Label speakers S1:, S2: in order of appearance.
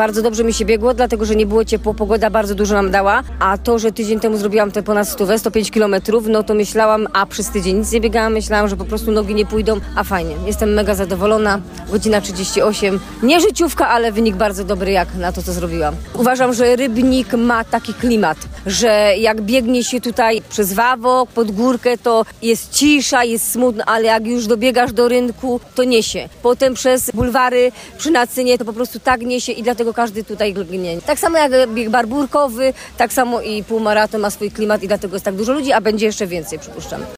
S1: Bardzo dobrze mi się biegło, dlatego że nie było ciepło, pogoda bardzo dużo nam dała, a to, że tydzień temu zrobiłam te ponad 105 kilometrów, no to myślałam, a przez tydzień nic nie biegałam, myślałam, że po prostu nogi nie pójdą, a fajnie. Jestem mega zadowolona, godzina 38, nie życiówka, ale wynik bardzo dobry jak na to, co zrobiłam. Uważam, że Rybnik ma taki klimat, że jak biegnie się tutaj przez Wawok, pod górkę, to jest cisza, jest smutno, ale jak już dobiegasz do rynku, to niesie. Potem przez bulwary przy Nacynie to po prostu tak niesie i dlatego każdy tutaj gnie. Tak samo jak bieg barburkowy, tak samo i półmaraton ma swój klimat i dlatego jest tak dużo ludzi, a będzie jeszcze więcej, przypuszczam.